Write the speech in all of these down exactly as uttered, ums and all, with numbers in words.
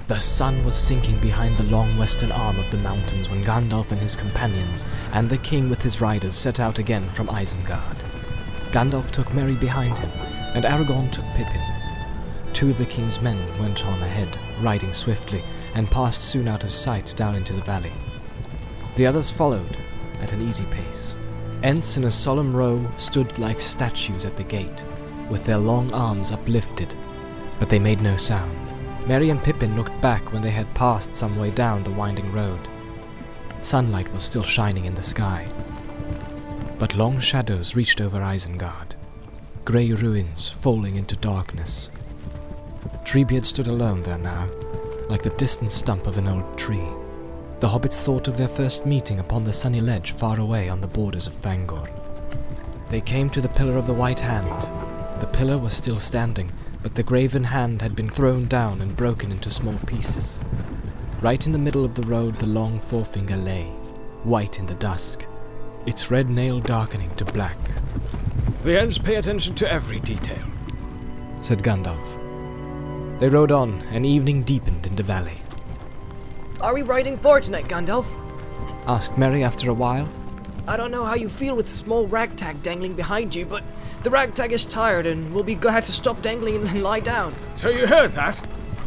The sun was sinking behind the long western arm of the mountains when Gandalf and his companions, and the king with his riders, set out again from Isengard. Gandalf took Merry behind him, and Aragorn took Pippin. Two of the king's men went on ahead, riding swiftly, and passed soon out of sight down into the valley. The others followed, at an easy pace. Ents in a solemn row stood like statues at the gate, with their long arms uplifted, but they made no sound. Merry and Pippin looked back when they had passed some way down the winding road. Sunlight was still shining in the sky, but long shadows reached over Isengard, grey ruins falling into darkness. Treebeard stood alone there now, like the distant stump of an old tree. The hobbits thought of their first meeting upon the sunny ledge far away on the borders of Fangor. They came to the Pillar of the White Hand. The pillar was still standing, but the graven hand had been thrown down and broken into small pieces. Right in the middle of the road the long forefinger lay, white in the dusk, its red nail darkening to black. "The Ents pay attention to every detail," said Gandalf. They rode on, and evening deepened in the valley. "Are we riding far tonight, Gandalf?" asked Merry after a while. "I don't know how you feel with small ragtag dangling behind you, but the ragtag is tired and will be glad to stop dangling and then lie down." "So you heard that?"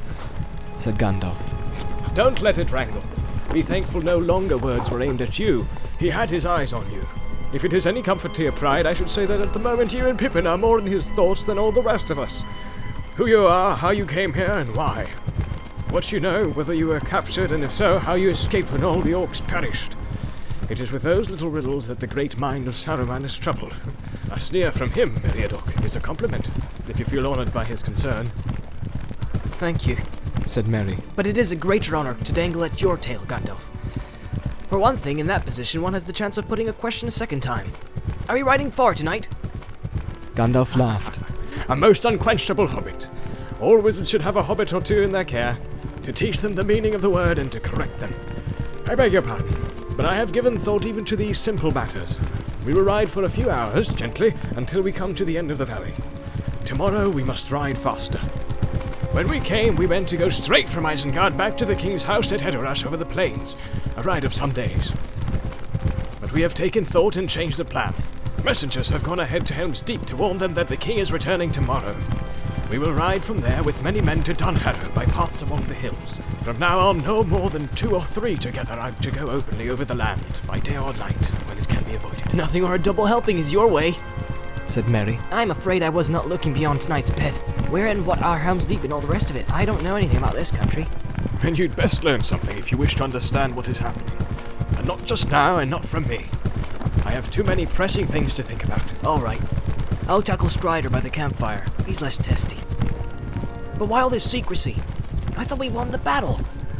said Gandalf. "Don't let it wrangle. Be thankful no longer words were aimed at you. He had his eyes on you. If it is any comfort to your pride, I should say that at the moment you and Pippin are more in his thoughts than all the rest of us. Who you are, how you came here, and why. What you know, whether you were captured, and if so, how you escaped when all the orcs perished. It is with those little riddles that the great mind of Saruman is troubled. A sneer from him, Meriadoc, is a compliment, if you feel honoured by his concern." "Thank you," said Merry. "But it is a greater honour to dangle at your tail, Gandalf. For one thing, in that position one has the chance of putting a question a second time. Are we riding far tonight?" Gandalf laughed. "A most unquenchable hobbit. All wizards should have a hobbit or two in their care, to teach them the meaning of the word and to correct them. I beg your pardon, but I have given thought even to these simple matters. We will ride for a few hours, gently, until we come to the end of the valley. Tomorrow we must ride faster. When we came, we meant to go straight from Isengard back to the king's house at Edoras over the plains, a ride of some days. But we have taken thought and changed the plan. Messengers have gone ahead to Helm's Deep to warn them that the king is returning tomorrow. We will ride from there with many men to Dunharrow by paths along the hills. From now on, no more than two or three together are to go openly over the land, by day or night, when it can be avoided." "Nothing or a double helping is your way," said Merry. "I'm afraid I was not looking beyond tonight's bed. Where and what are Helm's Deep and all the rest of it? I don't know anything about this country." "Then you'd best learn something if you wish to understand what is happening. And not just now, and not from me. I have too many pressing things to think about." "All right. I'll tackle Strider by the campfire. He's less testy. But why all this secrecy? I thought we won the battle."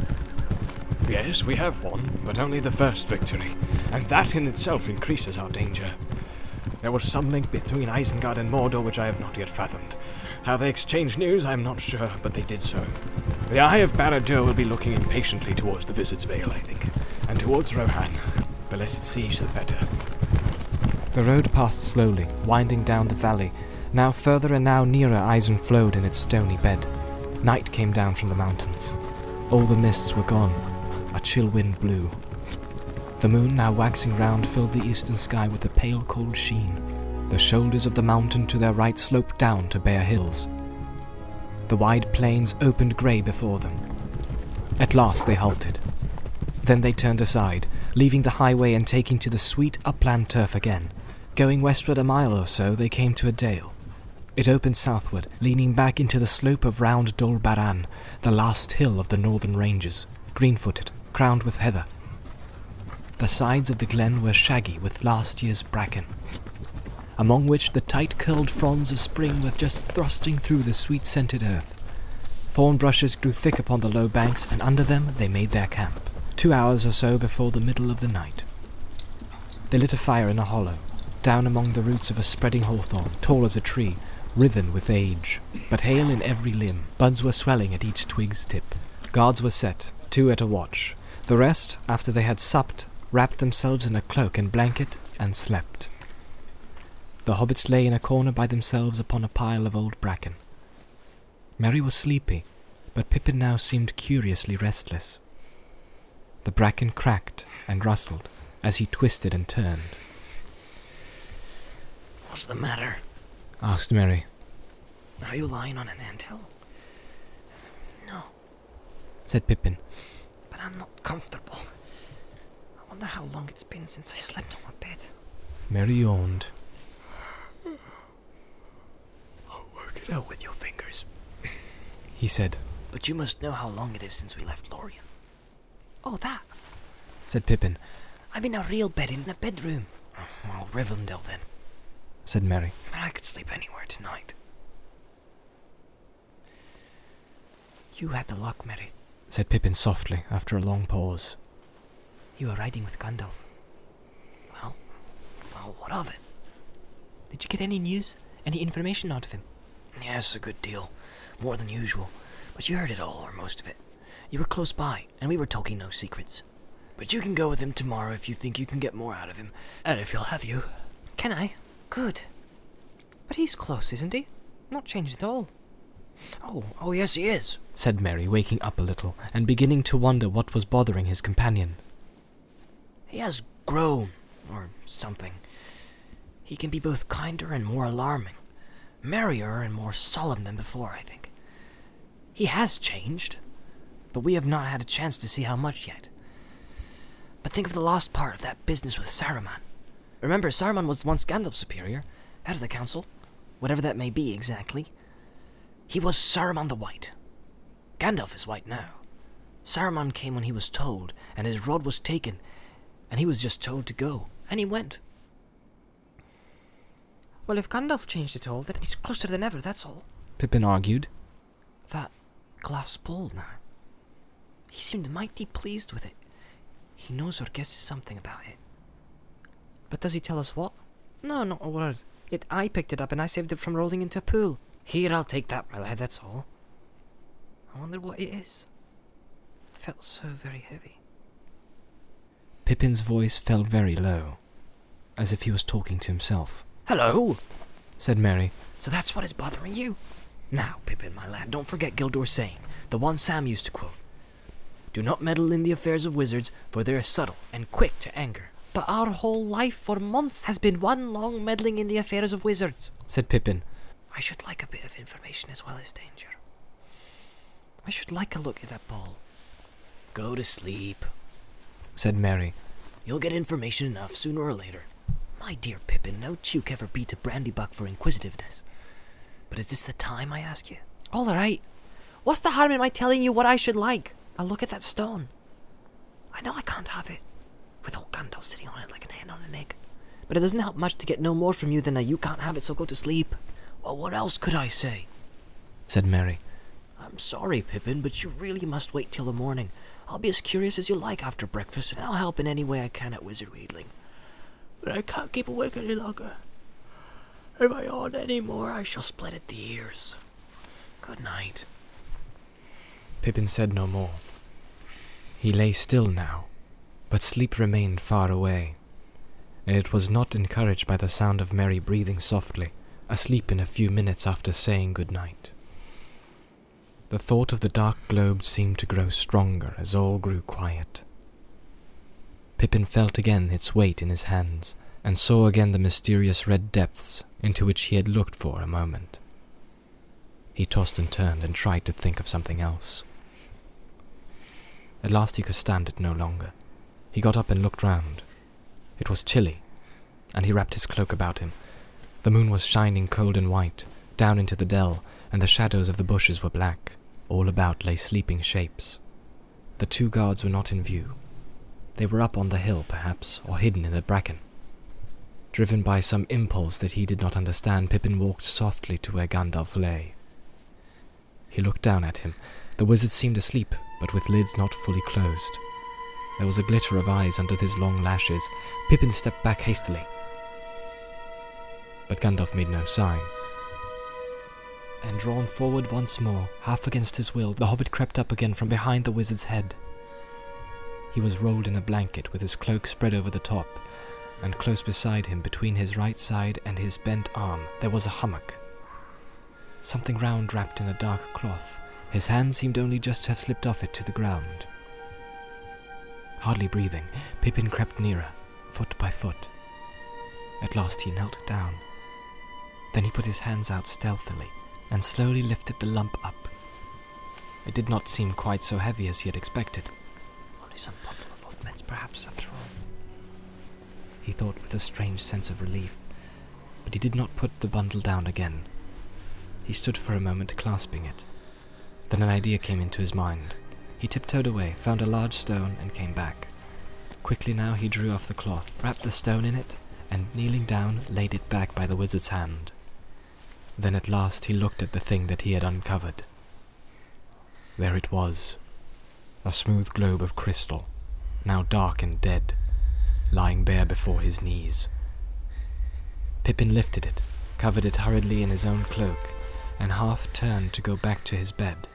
"Yes, we have won, but only the first victory, and that in itself increases our danger. There was some link between Isengard and Mordor which I have not yet fathomed. How they exchanged news, I am not sure, but they did so. The Eye of Barad-dûr will be looking impatiently towards the Wizard's Vale, I think, and towards Rohan. The less it siege, the better." The road passed slowly, winding down the valley, now further and now nearer Isenflode in its stony bed. Night came down from the mountains. All the mists were gone. A chill wind blew. The moon, now waxing round, filled the eastern sky with a pale cold sheen. The shoulders of the mountain to their right sloped down to bare hills. The wide plains opened grey before them. At last they halted. Then they turned aside, leaving the highway and taking to the sweet upland turf again. Going westward a mile or so, they came to a dale. It opened southward, leaning back into the slope of round Dol Baran, the last hill of the northern ranges, green-footed, crowned with heather. The sides of the glen were shaggy with last year's bracken, among which the tight-curled fronds of spring were just thrusting through the sweet-scented earth. Thorn bushes grew thick upon the low banks, and under them they made their camp, two hours or so before the middle of the night. They lit a fire in a hollow, down among the roots of a spreading hawthorn, tall as a tree, writhen with age, but hale in every limb. Buds were swelling at each twig's tip. Guards were set, two at a watch. The rest, after they had supped, wrapped themselves in a cloak and blanket, and slept. The hobbits lay in a corner by themselves upon a pile of old bracken. Merry was sleepy, but Pippin now seemed curiously restless. The bracken cracked and rustled as he twisted and turned. What's the matter? Asked Merry. Are you lying on an anthill? No, Said Pippin. but I'm not comfortable. I wonder how long it's been since I slept on a bed. Merry yawned. I'll work it out with your fingers. He said. But you must know how long it is since we left Lorien. Oh, that. Said Pippin. I'm in a real bed in a bedroom. Oh, Rivendell then. Said Merry. But I could sleep anywhere tonight. You had the luck, Merry. Said Pippin softly after a long pause. You were riding with Gandalf. Well, well, what of it? Did you get any news? Any information out of him? Yes, a good deal. More than usual. But you heard it all, or most of it. You were close by, and we were talking no secrets. But you can go with him tomorrow if you think you can get more out of him, and if he'll have you. Can I? Good. But he's close, isn't he? Not changed at all. Oh, oh yes he is, said Merry, waking up a little and beginning to wonder what was bothering his companion. He has grown, or something. He can be both kinder and more alarming. Merrier and more solemn than before, I think. He has changed, but we have not had a chance to see how much yet. But think of the last part of that business with Saruman. Remember, Saruman was once Gandalf's superior, head of the council, whatever that may be exactly. He was Saruman the White. Gandalf is white now. Saruman came when he was told, and his rod was taken, and he was just told to go, and he went. Well, if Gandalf changed at all, then he's closer than ever, that's all. Pippin argued. That glass bowl now. He seemed mighty pleased with it. He knows or guesses something about it. But does he tell us what? No, not a word. Yet I picked it up and I saved it from rolling into a pool. Here, I'll take that, my lad, that's all. I wonder what it is. It felt so very heavy. Pippin's voice fell very low, as if he was talking to himself. Hello, said Merry. So that's what is bothering you? Now, Pippin, my lad, don't forget Gildor's saying, the one Sam used to quote. Do not meddle in the affairs of wizards, for they are subtle and quick to anger. But our whole life for months has been one long meddling in the affairs of wizards, said Pippin. I should like a bit of information as well as danger. I should like a look at that ball. Go to sleep, said Merry. You'll get information enough sooner or later. My dear Pippin, no chook ever beat a brandybuck for inquisitiveness. But is this the time, I ask you? All right. What's the harm in my telling you what I should like? I'll look at that stone. I know I can't have it, with old Gandalf sitting on it like an hen on an egg. But it doesn't help much to get no more from you than a you can't have it, so go to sleep. Well, what else could I say? Said Merry. I'm sorry, Pippin, but you really must wait till the morning. I'll be as curious as you like after breakfast, and I'll help in any way I can at wizard wheedling. But I can't keep awake any longer. If I yawn any more, I shall split at the ears. Good night. Pippin said no more. He lay still now, but sleep remained far away, and it was not encouraged by the sound of Merry breathing softly, asleep in a few minutes after saying good night. The thought of the dark globe seemed to grow stronger as all grew quiet. Pippin felt again its weight in his hands, and saw again the mysterious red depths into which he had looked for a moment. He tossed and turned and tried to think of something else. At last he could stand it no longer. He got up and looked round. It was chilly, and he wrapped his cloak about him. The moon was shining cold and white, down into the dell, and the shadows of the bushes were black. All about lay sleeping shapes. The two guards were not in view. They were up on the hill, perhaps, or hidden in the bracken. Driven by some impulse that he did not understand, Pippin walked softly to where Gandalf lay. He looked down at him. The wizard seemed asleep, but with lids not fully closed. There was a glitter of eyes under his long lashes. Pippin stepped back hastily. But Gandalf made no sign. And drawn forward once more, half against his will, the hobbit crept up again from behind the wizard's head. He was rolled in a blanket with his cloak spread over the top, and close beside him, between his right side and his bent arm, there was a hummock. Something round wrapped in a dark cloth His hand seemed only just to have slipped off it to the ground. Hardly breathing, Pippin crept nearer, foot by foot. At last he knelt down. Then he put his hands out stealthily and slowly lifted the lump up. It did not seem quite so heavy as he had expected. Only some bottle of ointments, perhaps, after all. He thought with a strange sense of relief, but he did not put the bundle down again. He stood for a moment clasping it. Then an idea came into his mind. He tiptoed away, found a large stone, and came back. Quickly now he drew off the cloth, wrapped the stone in it, and kneeling down, laid it back by the wizard's hand. Then at last he looked at the thing that he had uncovered. There it was, a smooth globe of crystal, now dark and dead, lying bare before his knees. Pippin lifted it, covered it hurriedly in his own cloak, and half turned to go back to his bed.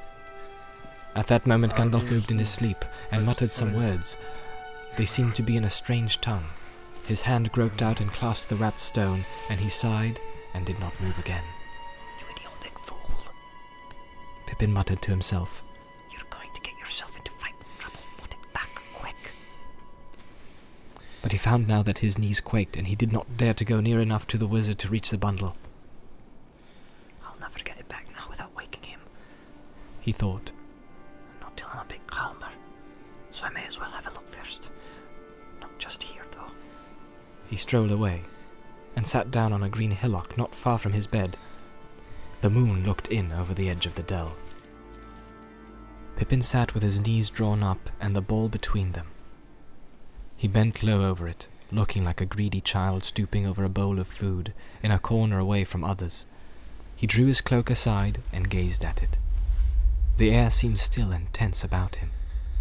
At that moment Gandalf moved in his sleep and muttered some words. They seemed to be in a strange tongue. His hand groped out and clasped the wrapped stone, and he sighed and did not move again. You idiotic fool. Pippin muttered to himself. You're going to get yourself into frightful trouble. Put it back, quick. But he found now that his knees quaked, and he did not dare to go near enough to the wizard to reach the bundle. I'll never get it back now without waking him, he thought. Not till I'm a bit calmer, so I may as well have a look first. Not just here, though. He strolled away, and sat down on a green hillock not far from his bed. The moon looked in over the edge of the dell. Pippin sat with his knees drawn up and the ball between them. He bent low over it, looking like a greedy child stooping over a bowl of food, in a corner away from others. He drew his cloak aside and gazed at it. The air seemed still and tense about him.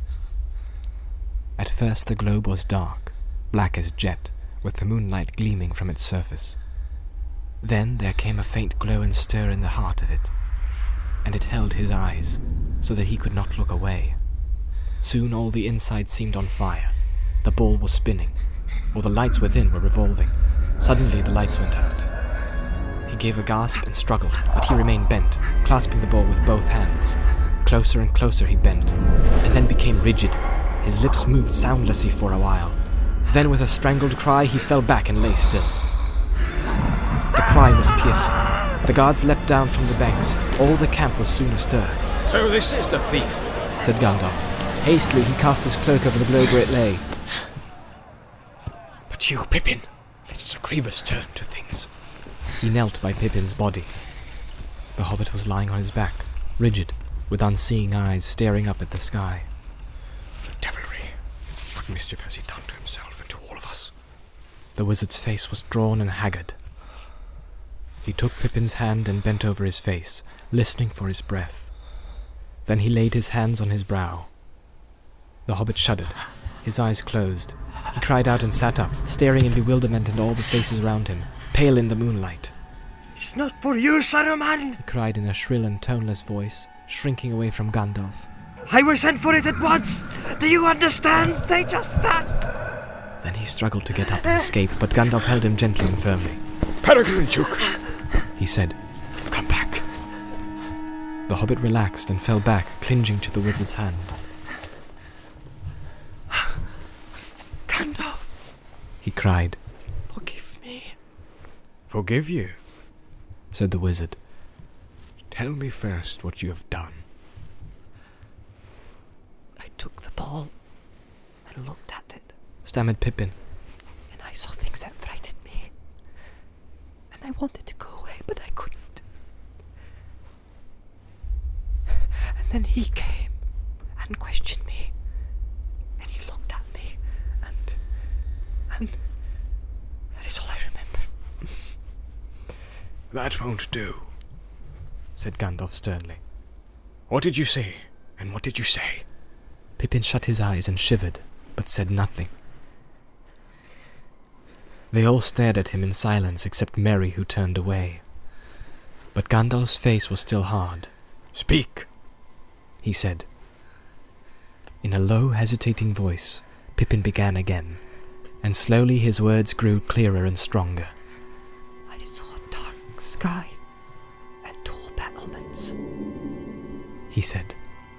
At first the globe was dark, black as jet, with the moonlight gleaming from its surface. Then there came a faint glow and stir in the heart of it, and it held his eyes, so that he could not look away. Soon all the inside seemed on fire. The ball was spinning, or the lights within were revolving. Suddenly the lights went out. He gave a gasp and struggled, but he remained bent, clasping the ball with both hands. Closer and closer he bent, and then became rigid. His lips moved soundlessly for a while. Then with a strangled cry he fell back and lay still. The cry was piercing. The guards leapt down from the banks. All the camp was soon astir. So this is the thief, said Gandalf. Hastily he cast his cloak over the globe where it lay. But you, Pippin, it is a grievous turn to things. He knelt by Pippin's body. The hobbit was lying on his back, rigid, with unseeing eyes staring up at the sky. The devilry. What mischief has he done to himself and to all of us? The wizard's face was drawn and haggard. He took Pippin's hand and bent over his face, listening for his breath. Then he laid his hands on his brow. The hobbit shuddered. His eyes closed. He cried out and sat up, staring in bewilderment at all the faces around him, pale in the moonlight. It's not for you, Saruman! He cried in a shrill and toneless voice, shrinking away from Gandalf. I was sent for it at once! Do you understand? Say just that! Then he struggled to get up and escape, but Gandalf held him gently and firmly. Peregrine Took, he said. Come back. The hobbit relaxed and fell back, clinging to the wizard's hand. Gandalf! He cried. Forgive me. Forgive you? Said the wizard. Tell me first what you have done. I took the ball and looked at it, stammered Pippin. And I saw things that frightened me. And I wanted to go away, but I couldn't. And then he came and questioned me. And he looked at me. And... And... That is all I remember. That won't do, said Gandalf sternly. What did you see, and what did you say? Pippin shut his eyes and shivered, but said nothing. They all stared at him in silence except Merry, who turned away. But Gandalf's face was still hard. Speak, he said. In a low, hesitating voice, Pippin began again, and slowly his words grew clearer and stronger. I saw a dark sky and tall battlements. he said.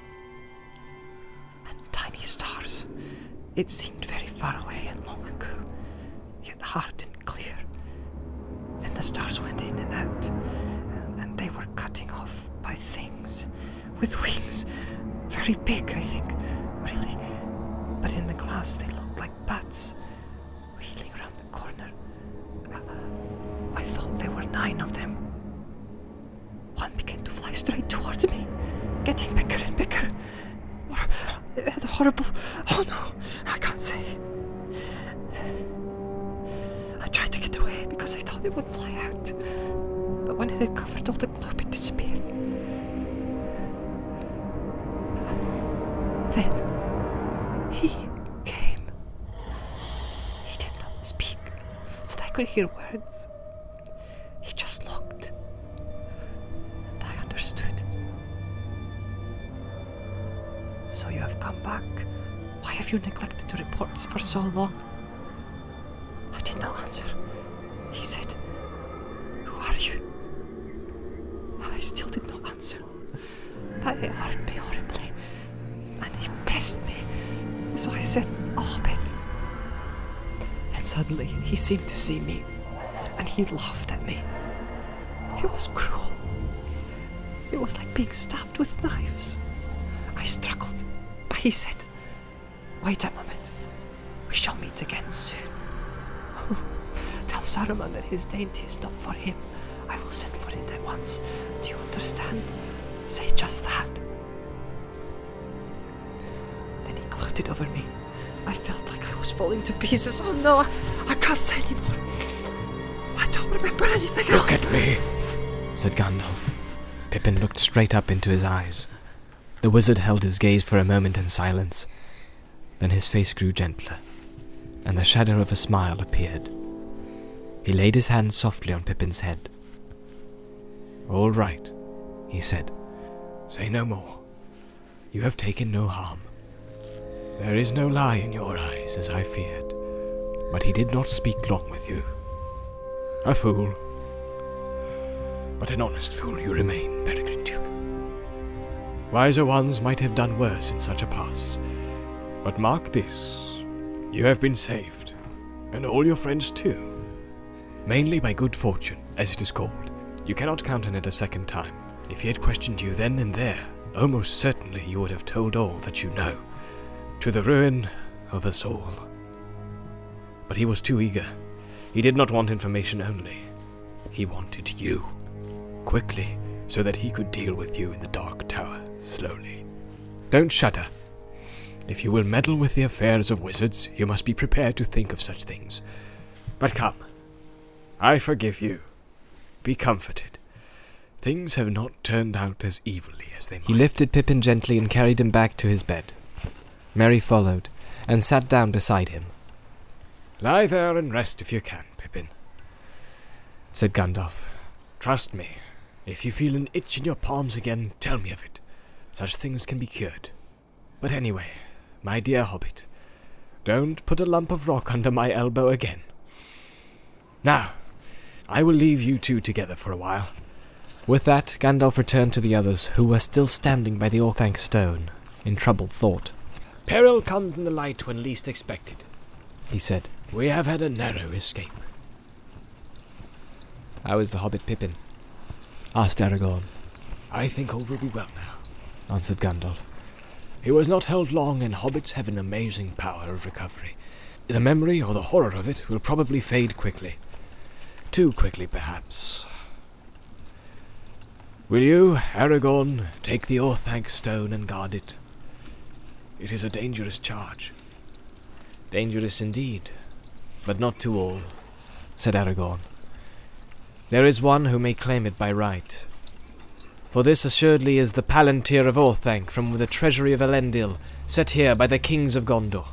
And tiny stars. It seemed very far away and long ago, yet hard and clear. Then the stars went in and out, and, and they were cutting off by things with wings. Very big, I think, really. But in the glass they looked like bats, wheeling around the corner. Uh, I thought there were nine of them. One began to fly straight towards me, getting bigger and bigger. Or, it had a horrible... Oh no, I can't say. I tried to get away because I thought it would fly out. But when it had covered all the globe, it disappeared. Then he came. He did not speak, so that I could hear words. He just looked. And I understood. So you have come back. Why have you neglected your reports for so long? I did not answer. He said, "Who are you?" I still did not answer. But it hurt me horribly. And he pressed me. So I said, "A hobbit." Then suddenly he seemed to see me. And he laughed at me. It was cruel. It was like being stabbed with knives. I struggled. But he said, "Wait a moment. We shall meet again soon. Tell Saruman that his dainty is not for him. I will send for it at once. Do you understand? Say just that." Then he gloated over me. I felt like I was falling to pieces. Oh no, I, I can't say anymore. I don't remember anything else. "Look at me," said Gandalf. Pippin looked straight up into his eyes. The wizard held his gaze for a moment in silence. Then his face grew gentler, and the shadow of a smile appeared. He laid his hand softly on Pippin's head. "All right," he said. "Say no more. You have taken no harm. There is no lie in your eyes, as I feared, but he did not speak long with you. A fool, but an honest fool you remain, Peregrine Duke. Wiser ones might have done worse in such a pass, but mark this, you have been saved, and all your friends too. Mainly by good fortune, as it is called. You cannot count on it a second time. If he had questioned you then and there, almost certainly you would have told all that you know, to the ruin of us all. But he was too eager. He did not want information only. He wanted you, quickly, so that he could deal with you in the Dark Tower, slowly. Don't shudder. If you will meddle with the affairs of wizards, you must be prepared to think of such things. But come, I forgive you. Be comforted. Things have not turned out as evilly as they might." He lifted Pippin gently and carried him back to his bed. Merry followed, and sat down beside him. "Lie there and rest if you can, Pippin," said Gandalf. "Trust me, if you feel an itch in your palms again, tell me of it. Such things can be cured. But anyway, my dear hobbit, don't put a lump of rock under my elbow again. Now, I will leave you two together for a while." With that, Gandalf returned to the others, who were still standing by the Orthanc stone, in troubled thought. "Peril comes in the light when least expected," he said. "We have had a narrow escape." "How is the hobbit Pippin?" asked Aragorn. "I think all will be well now," answered Gandalf. "He was not held long, and hobbits have an amazing power of recovery. The memory or the horror of it will probably fade quickly. Too quickly, perhaps. Will you, Aragorn, take the Orthanc stone and guard it? It is a dangerous charge." "Dangerous indeed, but not to all," said Aragorn. "There is one who may claim it by right. For this assuredly is the Palantir of Orthanc from the treasury of Elendil, set here by the kings of Gondor.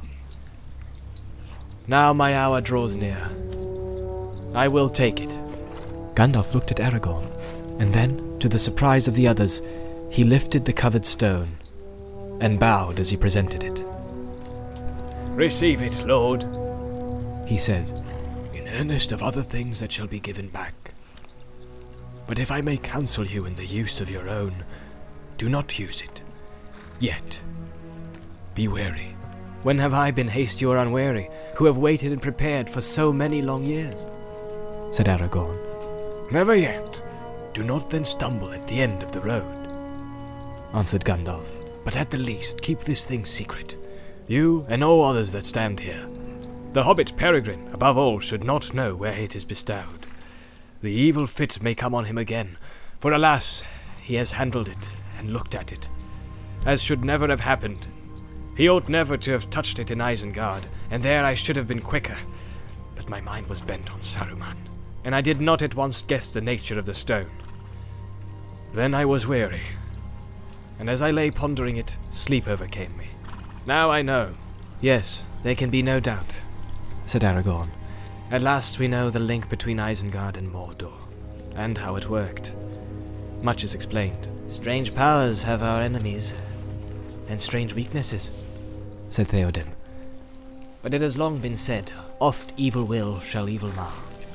Now my hour draws near. I will take it." Gandalf looked at Aragorn, and then, to the surprise of the others, he lifted the covered stone, and bowed as he presented it. "Receive it, Lord," he said, "in earnest of other things that shall be given back. But if I may counsel you in the use of your own, do not use it. Yet. Be wary. When have I been hasty or unwary, who have waited and prepared for so many long years? Said Aragorn. Never yet. Do not then stumble at the end of the road. Answered Gandalf. But at the least, keep this thing secret. You and all others that stand here. The hobbit Peregrine, above all, should not know where it is bestowed. The evil fit may come on him again, for alas, he has handled it and looked at it, as should never have happened. He ought never to have touched it in Isengard, and there I should have been quicker. But my mind was bent on Saruman, and I did not at once guess the nature of the stone. Then I was weary, and as I lay pondering it, sleep overcame me. Now I know. Yes, there can be no doubt, said Aragorn. At last we know the link between Isengard and Mordor, and how it worked. Much is explained. Strange powers have our enemies, and strange weaknesses, said Theoden. But it has long been said, oft evil will shall evil mar.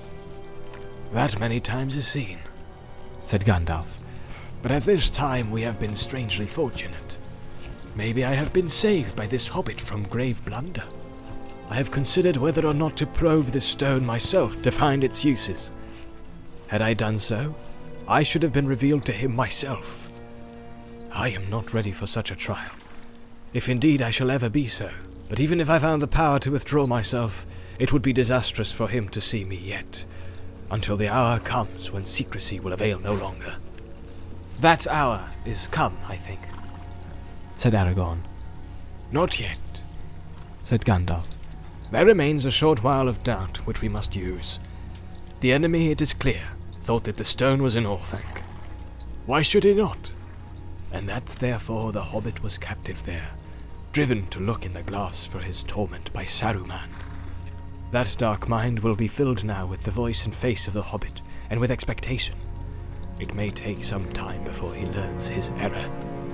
That many times is seen, said Gandalf. But at this time we have been strangely fortunate. Maybe I have been saved by this hobbit from grave blunder. I have considered whether or not to probe this stone myself to find its uses. Had I done so, I should have been revealed to him myself. I am not ready for such a trial, if indeed I shall ever be so. But even if I found the power to withdraw myself, it would be disastrous for him to see me yet, until the hour comes when secrecy will avail no longer. That hour is come, I think, said Aragorn. Not yet, said Gandalf. There remains a short while of doubt which we must use. The enemy, it is clear, thought that the stone was in Orthanc. Why should he not? And that therefore the hobbit was captive there, driven to look in the glass for his torment by Saruman. That dark mind will be filled now with the voice and face of the hobbit, and with expectation. It may take some time before he learns his error.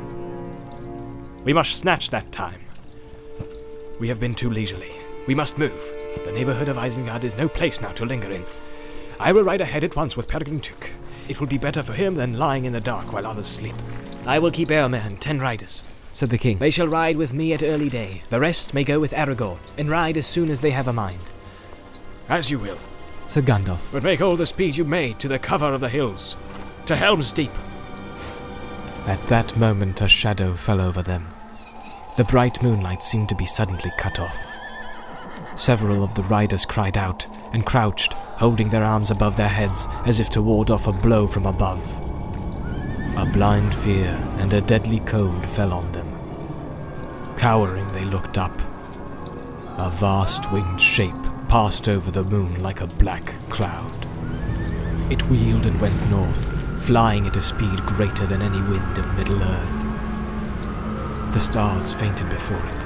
We must snatch that time. We have been too leisurely. We must move. The neighborhood of Isengard is no place now to linger in. I will ride ahead at once with Peregrine Took. It will be better for him than lying in the dark while others sleep. I will keep Eomer and ten riders, said the king. They shall ride with me at early day. The rest may go with Aragorn, and ride as soon as they have a mind. As you will, said Gandalf. But make all the speed you may to the cover of the hills, to Helm's Deep. At that moment a shadow fell over them. The bright moonlight seemed to be suddenly cut off. Several of the riders cried out and crouched, holding their arms above their heads as if to ward off a blow from above. A blind fear and a deadly cold fell on them. Cowering, they looked up. A vast winged shape passed over the moon like a black cloud. It wheeled and went north, flying at a speed greater than any wind of Middle-earth. The stars fainted before it.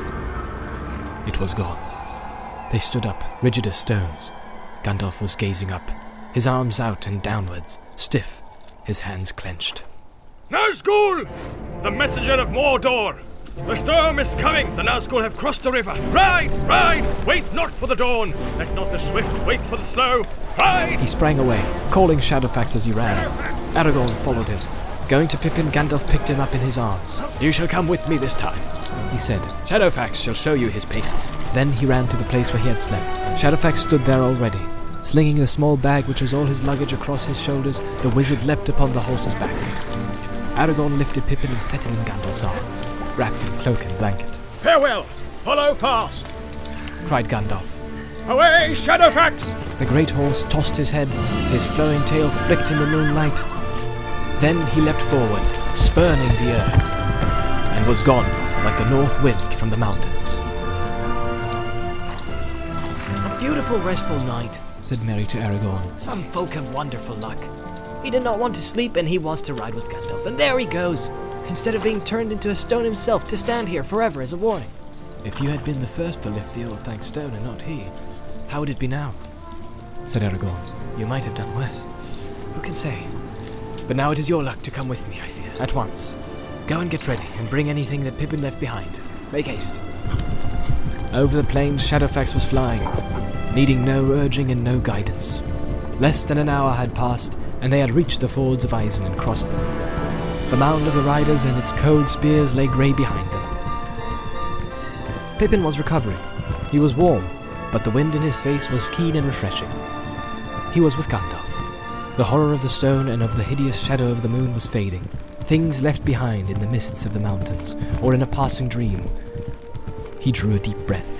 It was gone. They stood up, rigid as stones. Gandalf was gazing up, his arms out and downwards, stiff, his hands clenched. Nazgul! The messenger of Mordor! The storm is coming! The Nazgul have crossed the river! Ride! Ride! Wait not for the dawn! Let not the swift wait for the slow! Ride! He sprang away, calling Shadowfax as he ran. Aragorn followed him. Going to Pippin, Gandalf picked him up in his arms. You shall come with me this time, he said. Shadowfax shall show you his paces. Then he ran to the place where he had slept. Shadowfax stood there already. Slinging the small bag which was all his luggage across his shoulders, the wizard leapt upon the horse's back. Aragorn lifted Pippin and set him in Gandalf's arms, wrapped in cloak and blanket. Farewell! Follow fast! Cried Gandalf. Away, Shadowfax! The great horse tossed his head, his flowing tail flicked in the moonlight. Then he leapt forward, spurning the earth, and was gone like the north wind from the mountains. A beautiful, restful night, said Merry to Aragorn. Some folk have wonderful luck. He did not want to sleep, and he wants to ride with Gandalf, and there he goes, instead of being turned into a stone himself to stand here forever as a warning. If you had been the first to lift the Orthanc stone and not he, how would it be now? Said Aragorn. You might have done worse. Who can say? But now it is your luck to come with me, I fear, at once. Go and get ready, and bring anything that Pippin left behind. Make haste. Over the plains, Shadowfax was flying, needing no urging and no guidance. Less than an hour had passed, and they had reached the fords of Isen and crossed them. The mound of the riders and its cold spears lay grey behind them. Pippin was recovering. He was warm, but the wind in his face was keen and refreshing. He was with Gandalf. The horror of the stone and of the hideous shadow of the moon was fading. Things left behind in the mists of the mountains, or in a passing dream. He drew a deep breath.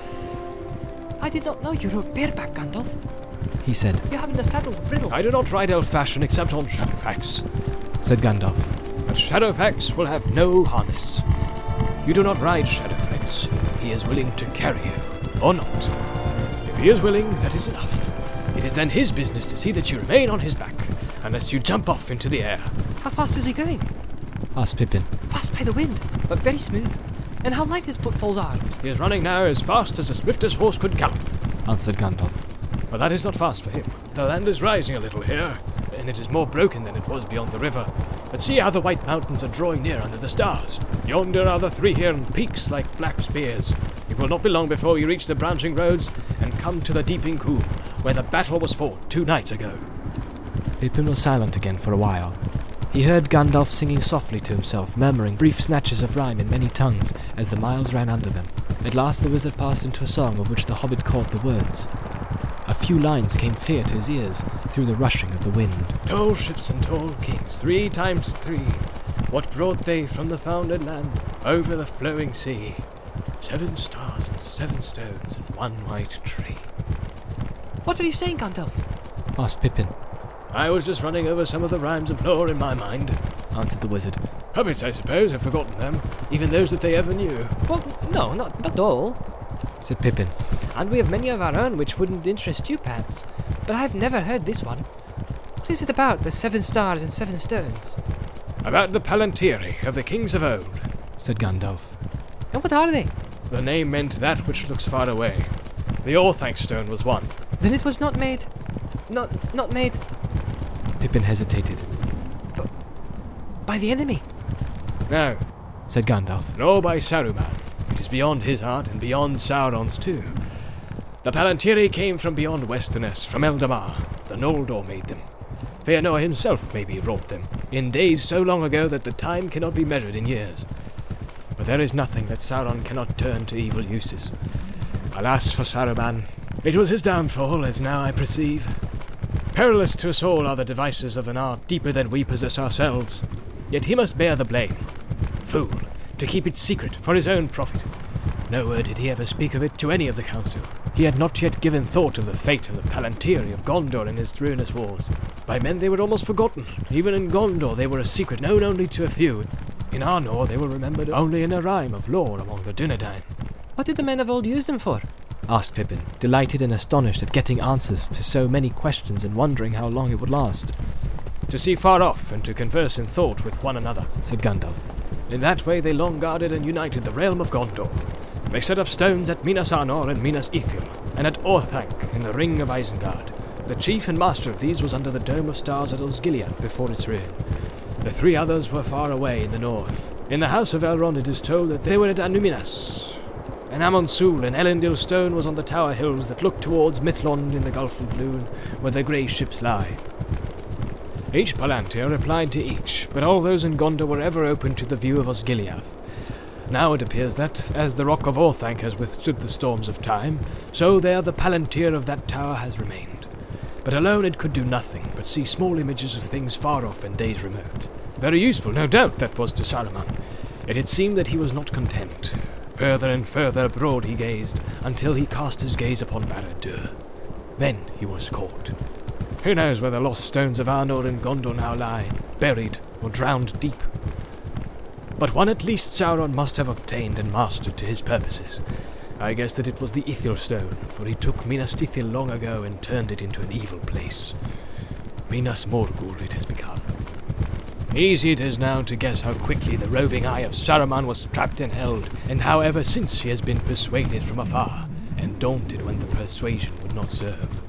I did not know you rode bareback, Gandalf. He said. You have in the saddle a bridle. I do not ride elf fashion except on Shadowfax, said Gandalf. But Shadowfax will have no harness. You do not ride Shadowfax. He is willing to carry you, or not. If he is willing, that is enough. It is then his business to see that you remain on his back, unless you jump off into the air. How fast is he going? Asked Pippin. Fast by the wind, but very smooth. And how light his footfalls are. He is running now as fast as the swiftest horse could gallop, answered Gandalf. But that is not fast for him. The land is rising a little here, and it is more broken than it was beyond the river. But see how the white mountains are drawing near under the stars. Yonder are the three-horn peaks like black spears. It will not be long before you reach the branching roads and come to the Deeping Coombe, where the battle was fought two nights ago. Pippin was silent again for a while. He heard Gandalf singing softly to himself, murmuring brief snatches of rhyme in many tongues as the miles ran under them. At last the wizard passed into a song of which the hobbit caught the words. A few lines came clear to his ears through the rushing of the wind. Tall ships and tall kings, three times three, what brought they from the founded land over the flowing sea? Seven stars and seven stones and one white tree. What are you saying, Gandalf? Asked Pippin. I was just running over some of the rhymes of lore in my mind, answered the wizard. Hobbits, I suppose, have forgotten them, even those that they ever knew. Well, no, not, not all, said Pippin. And we have many of our own which wouldn't interest you, perhaps. But I've never heard this one. What is it about, the seven stars and seven stones? About the Palantiri of the kings of old, said Gandalf. And what are they? The name meant that which looks far away. The Orthanc stone was one. Then it was not made... Not... not made... Pippin hesitated. But... by the enemy? No, said Gandalf. Nor by Saruman. It is beyond his art and beyond Sauron's too. The Palantiri came from beyond Westerness, from Eldamar. The Noldor made them. Fëanor himself maybe wrought them, in days so long ago that the time cannot be measured in years. But there is nothing that Sauron cannot turn to evil uses. Alas for Saruman, it was his downfall, as now I perceive. Perilous to us all are the devices of an art deeper than we possess ourselves. Yet he must bear the blame. Fool, to keep it secret for his own profit. Nowhere did he ever speak of it to any of the council. He had not yet given thought of the fate of the Palantiri of Gondor in his ruinous wars. By men they were almost forgotten. Even in Gondor they were a secret known only to a few. In Arnor they were remembered only in a rhyme of lore among the Dunedain. What did the men of old use them for? Asked Pippin, delighted and astonished at getting answers to so many questions and wondering how long it would last. To see far off and to converse in thought with one another, said Gandalf. In that way they long guarded and united the realm of Gondor. They set up stones at Minas Anor and Minas Ithil, and at Orthanc in the Ring of Isengard. The chief and master of these was under the Dome of Stars at Osgiliath before its ruin. The three others were far away in the north. In the house of Elrond it is told that they were at Anuminas, and Amonsul and Elendil Stone was on the tower hills that look towards Mithlond in the Gulf of Lune, where the grey ships lie. Each Palantir replied to each, but all those in Gondor were ever open to the view of Osgiliath. Now it appears that, as the Rock of Orthanc has withstood the storms of time, so there the Palantir of that tower has remained. But alone it could do nothing but see small images of things far off and days remote. Very useful, no doubt, that was to Saruman. Yet it seemed that he was not content. Further and further abroad he gazed, until he cast his gaze upon Barad-dûr. Then he was caught. Who knows where the lost stones of Arnor and Gondor now lie, buried or drowned deep? But one at least Sauron must have obtained and mastered to his purposes. I guess that it was the Ithil stone, for he took Minas Ithil long ago and turned it into an evil place. Minas Morgul it has become. Easy it is now to guess how quickly the roving eye of Saruman was trapped and held, and how ever since he has been persuaded from afar, and daunted when the persuasion would not serve.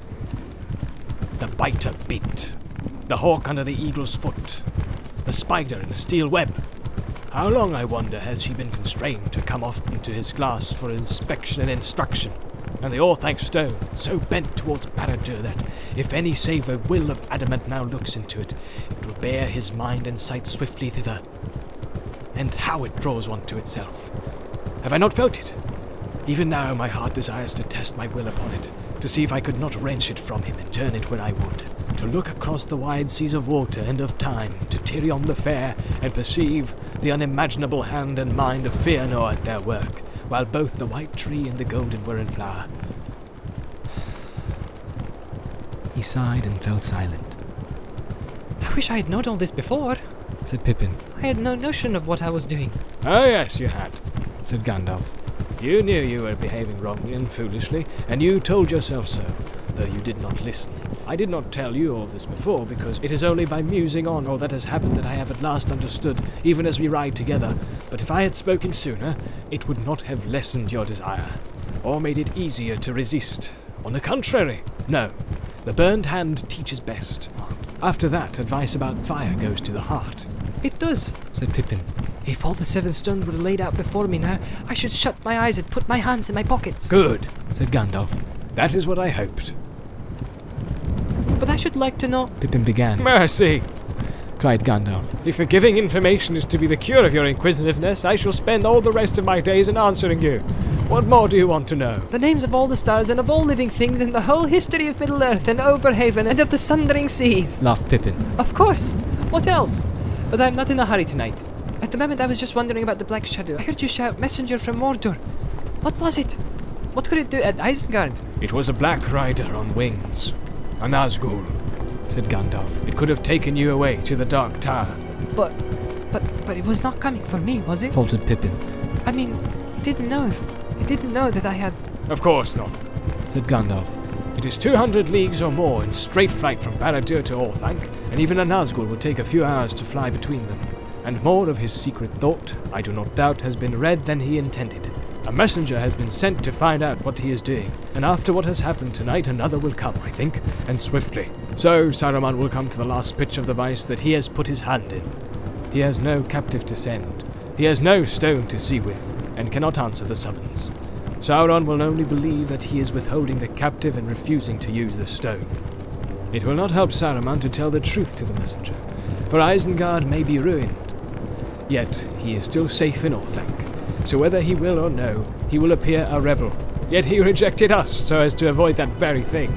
The biter bit, the hawk under the eagle's foot, the spider in a steel web. How long, I wonder, has he been constrained to come off into his glass for inspection and instruction? and the Orthanc stone so bent towards Barad-dûr that, if any save a will of adamant now looks into it, it will bear his mind and sight swiftly thither. And how it draws one to itself! Have I not felt it? Even now my heart desires to test my will upon it, to see if I could not wrench it from him and turn it where I would. To look across the wide seas of water and of time, to Tirion the fair, and perceive the unimaginable hand and mind of Fëanor at their work, while both the white tree and the golden were in flower. He sighed and fell silent. I wish I had known all this before, said Pippin. I had no notion of what I was doing. Oh yes, you had, said Gandalf. You knew you were behaving wrongly and foolishly, and you told yourself so, though you did not listen. I did not tell you all this before, because it is only by musing on all that has happened that I have at last understood, even as we ride together. But if I had spoken sooner, it would not have lessened your desire, or made it easier to resist. On the contrary, no. The burned hand teaches best. After that, advice about fire goes to the heart. It does, said Pippin. If all the seven stones were laid out before me now, I should shut my eyes and put my hands in my pockets. Good, said Gandalf. That is what I hoped. But I should like to know... Pippin began. Mercy, cried Gandalf. If the giving information is to be the cure of your inquisitiveness, I shall spend all the rest of my days in answering you. What more do you want to know? The names of all the stars and of all living things in the whole history of Middle-earth and Overhaven and of the sundering seas. Laughed Pippin. Of course. What else? But I am not in a hurry tonight. At the moment I was just wondering about the Black Shadow. I heard you shout, "Messenger from Mordor." What was it? What could it do at Isengard? It was a black rider on wings. A Nazgul, said Gandalf. It could have taken you away to the Dark Tower. But, but, but it was not coming for me, was it? Faltered Pippin. I mean, it didn't know if... It didn't know that I had... Of course not, said Gandalf. It is two hundred leagues or more in straight flight from Barad-dûr to Orthanc, and even a Nazgul would take a few hours to fly between them. And more of his secret thought, I do not doubt, has been read than he intended. A messenger has been sent to find out what he is doing, and after what has happened tonight, another will come, I think, and swiftly. So Saruman will come to the last pitch of the vice that he has put his hand in. He has no captive to send. He has no stone to see with, and cannot answer the summons. Sauron will only believe that he is withholding the captive and refusing to use the stone. It will not help Saruman to tell the truth to the messenger, for Isengard may be ruined. Yet he is still safe in Orthanc, so whether he will or no, he will appear a rebel. Yet he rejected us so as to avoid that very thing.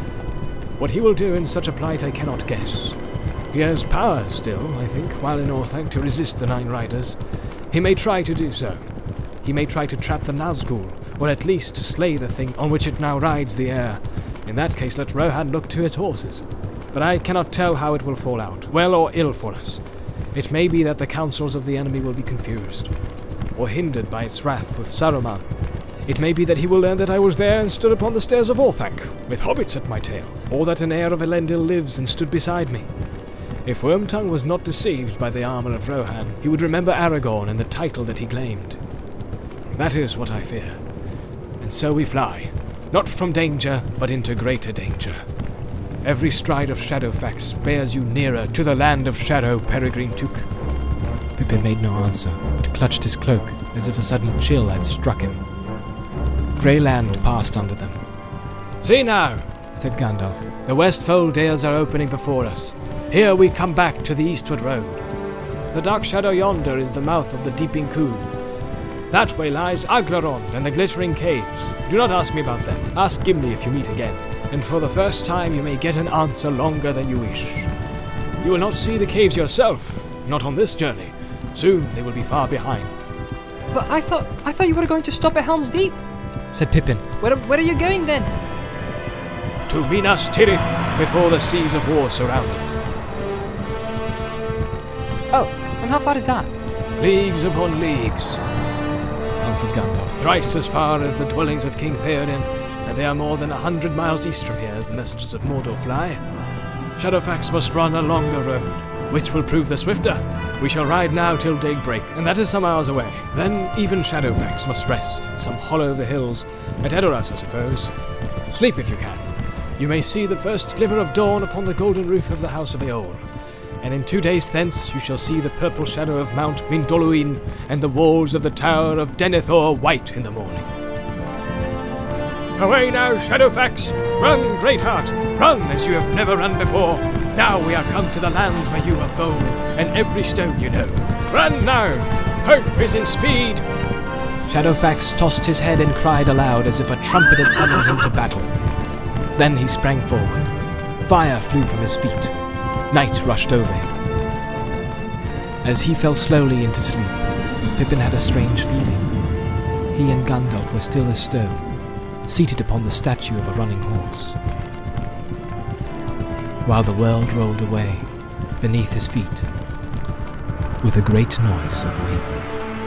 What he will do in such a plight I cannot guess. He has power still, I think, while in Orthanc to resist the Nine Riders. He may try to do so. He may try to trap the Nazgul, or at least to slay the thing on which it now rides the air. In that case, let Rohan look to its horses. But I cannot tell how it will fall out, well or ill for us. It may be that the counsels of the enemy will be confused, or hindered by its wrath with Saruman. It may be that he will learn that I was there and stood upon the stairs of Orthanc, with hobbits at my tail, or that an heir of Elendil lives and stood beside me. If Wormtongue was not deceived by the armor of Rohan, he would remember Aragorn and the title that he claimed. That is what I fear. And so we fly, not from danger, but into greater danger. Every stride of Shadowfax bears you nearer to the land of shadow, Peregrine Took. Pippin made no answer, but clutched his cloak, as if a sudden chill had struck him. Grey land passed under them. See now, said Gandalf. The Westfold dales are opening before us. Here we come back to the eastward road. The dark shadow yonder is the mouth of the Deeping Coombe. That way lies Aglarond and the Glittering Caves. Do not ask me about them. Ask Gimli if you meet again, and for the first time you may get an answer longer than you wish. You will not see the caves yourself, not on this journey. Soon they will be far behind. But I thought I thought you were going to stop at Helm's Deep, said Pippin. Where where are you going then? To Minas Tirith, before the seas of war surround it. Oh, and how far is that? Leagues upon leagues, answered Gandalf. Thrice as far as the dwellings of King Theoden, and they are more than a hundred miles east from here as the messengers of Mordor fly. Shadowfax must run a longer road, which will prove the swifter. We shall ride now till daybreak, and that is some hours away. Then even Shadowfax must rest in some hollow of the hills, at Edoras, I suppose. Sleep if you can. You may see the first glimmer of dawn upon the golden roof of the House of Eol. And in two days thence you shall see the purple shadow of Mount Mindolluin and the walls of the Tower of Denethor white in the morning. Away now, Shadowfax! Run, Greatheart! Run as you have never run before! Now we are come to the land where you are foal, and every stone you know. Run now! Hope is in speed! Shadowfax tossed his head and cried aloud as if a trumpet had summoned him to battle. Then he sprang forward. Fire flew from his feet. Night rushed over him. As he fell slowly into sleep, Pippin had a strange feeling. He and Gandalf were still as stone, seated upon the statue of a running horse, while the world rolled away beneath his feet with a great noise of wind.